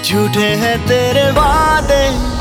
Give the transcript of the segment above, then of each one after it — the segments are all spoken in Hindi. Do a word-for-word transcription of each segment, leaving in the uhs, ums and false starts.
झूठे हैं तेरे वादे,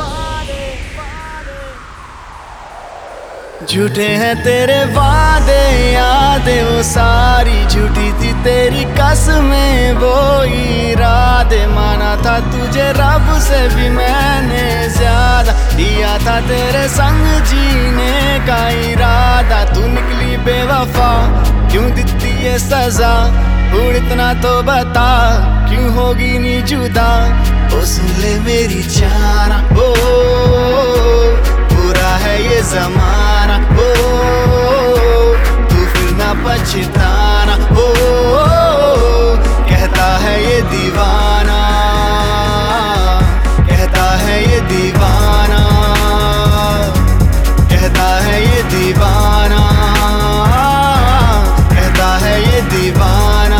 झूठे हैं तेरे वादे, यादें वो सारी झूठी थी तेरी कसमें वो इरादे। माना था तुझे रब से भी मैंने ज्यादा, दिया था तेरे संग जीने का इरादा। तू निकली बेवफा, क्यों दिखती ये सजा? और इतना तो बता, क्यों होगी नी जुदा? ओ सुन ले मेरी जाना, ओ बुरा है ये जमाना, ओ तू फिर ना पछताना, ओ कहता है ये दीवाना, कहता है ये दीवाना, कहता है ये दीवाना, कहता है ये दीवाना।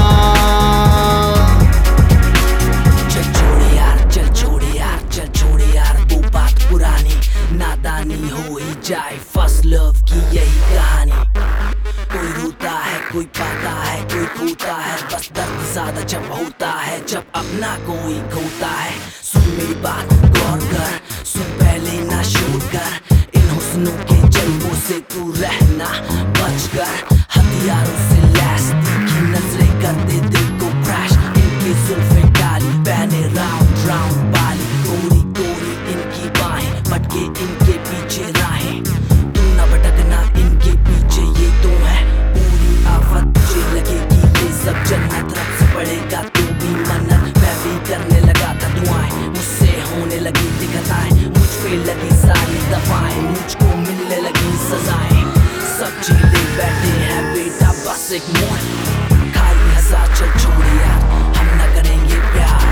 चल छोड़े यार, चल छोड़े यार, चल छोड़े यार, वो बात पुरानी नादानी हो ही जाए। फर्स्ट लव की यही कहानी, कोई रोता है, कोई पाता है, कोई खोता है, बस दर्द ज्यादा जब होता है, जब अपना कोई खोता है। सुन मेरी बात गौर कर, सुन पहले ना शोर कर, इन हुस्नों के जलवों से तू रहना बच कर। हथियारों से लैस तीखी नजरें करते दिल को क्रैश, इनकी जुल्फें काली पहने राउंड राउंड बाली, गोरी गोरी इनकी बाहें भटके इनके पीछे राहें। तू न भटकना इनके पीछे, ये तो है पूरी आफत। तुझे लगेगी ये सब जन्नत, रब से पड़ेगा तू भी मन्नत। मैं भी करने लगा था दुआएं, मुझसे होने लगी दिक्कतें, मुझ पे लगी सारी दफाएं, मुझको मिलने लगी सजाएं। सब चीजें बैठे हैं बेटा बस एक मोड़, खाली हजार चल छोड़ यार, हम न करेंगे प्यार।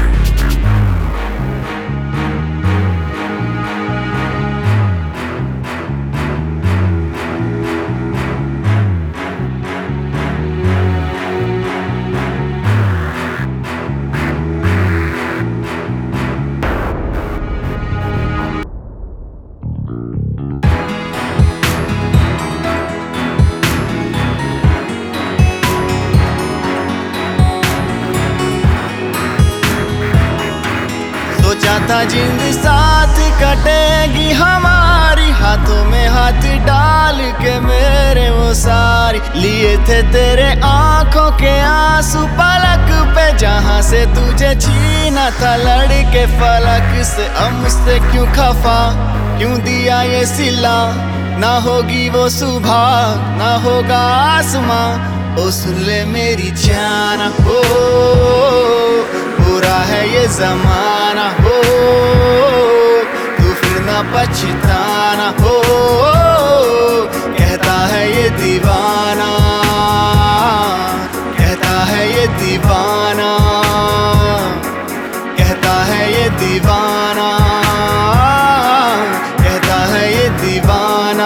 सोचा था जिंद साथ कटेगी हमारी, हाथों में हाथ डाल के मेरे वो सारी। लिए थे तेरे आंखों के आंसू पलक पे, जहां से तुझे छीना था लड़के फलक से। अब मुझसे क्यों खफा, क्यों दिया ये सिला? ना होगी वो सुबह, ना होगा आसमां। ओ सुन ले मेरी जाना, ओ बुरा है ये जमाना, हो तू फिर ना पछताना, हो कहता है ये दीवाना, कहता है ये दीवाना, कहता है ये दीवाना, कहता है ये दीवाना।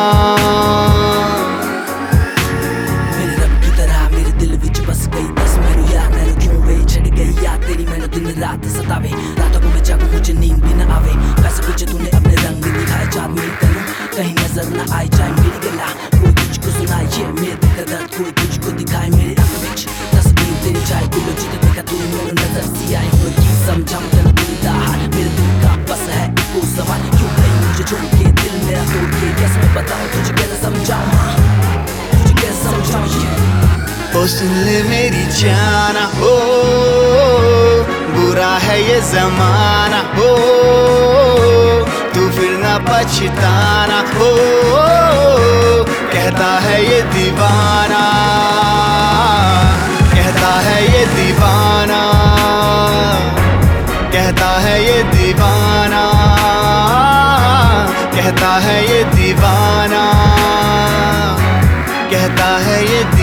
मेरे रब की तरह मेरे दिल विच बस गई दस मैनू यार, मैनू क्यों वे छड़ गई याद तेरी, मैनू दिन रात सतावे। रातों को मैं जागूं मुझे नींद भी न आवे, वैसे पीछे तूने अपने रंग दिखाए। चाँद मेरी करूं कहीं नजर न आए जाए मेरी गला, कोई तुझको सुनाए ये मेरे दिल का दर्द, कोई तुझको दिखाए मेरे आंख विच तस्वीर तेरी जाए। गुलो जित देखा तूने मेरे नजर सी आए, कोई की समझाऊं तेरा दिल दा हाल, मेरे दिल का बस है एको सवाल, क्यों गई मुझे छोड़ के दिल मेरा तोड़ के? कैसे मैं बताऊं तुझे, कैसे समझाऊं, तुझे कैसे समझाऊं ये? ओ सुन ले मेरी जाना, हो बुरा है ये जमाना, हो तू फिर ना पछताना, हो कहता है ये दीवाना, कहता है ये दीवाना, कहता है ये दीवाना, कहता है ये दीवाना, कहता है ये